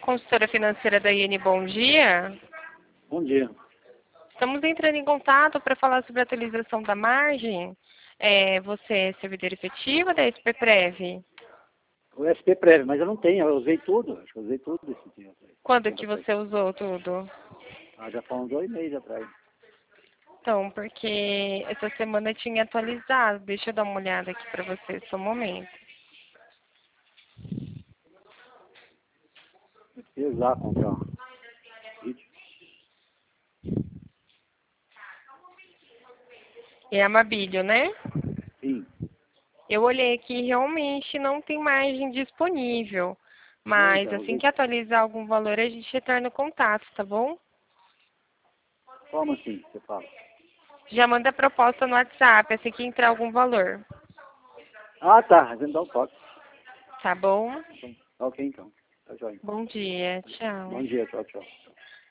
Consultora financeira da IN, bom dia. Bom dia. Estamos entrando em contato para falar sobre a atualização da margem. Você é servidora efetiva da SPPrev? O SP prévio, mas eu não tenho, eu usei tudo. Acho que eu usei tudo esse tempo. Quando que você usou tudo? Já faz uns 2 meses atrás. Então, porque essa semana tinha atualizado. Deixa eu dar uma olhada aqui para você, só um momento. Pesar, comprar. É Amabílio, né? Sim. Eu olhei aqui e realmente não tem margem disponível. Mas Então, assim que atualizar algum valor, a gente retorna o contato, tá bom? como assim você fala? Já manda a proposta no WhatsApp, assim que entrar algum valor. Tá. A gente dá um toque. Tá bom? Ok, então. Tá joia. Bom dia, tchau. Bom dia, tchau, tchau.